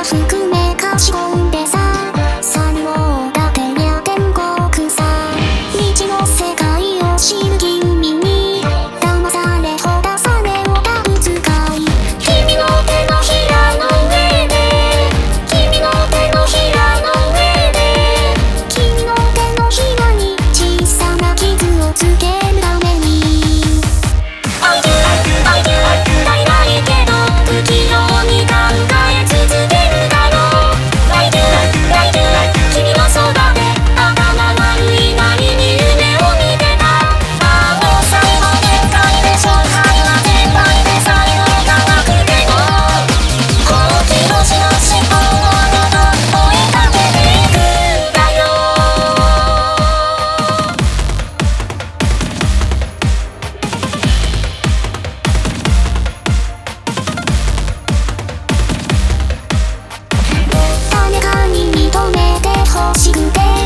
が含めかしこんでさ、才能だけりゃ天国さ。未知の世界を知る君に騙されほだされをがぶつかい、君の手のひらの上で、君の手のひらの上で、君の手のひらに小さな傷をつけるために I do, I do, 足りないけど不器用に考え続けるだろう。 I do, I do 君のそばで頭悪いなりに夢を見てた。あの最後限界で勝敗は全敗で才能がなくても好奇のしなし思考を追いかけていくんだよ。誰かに認めて欲しくて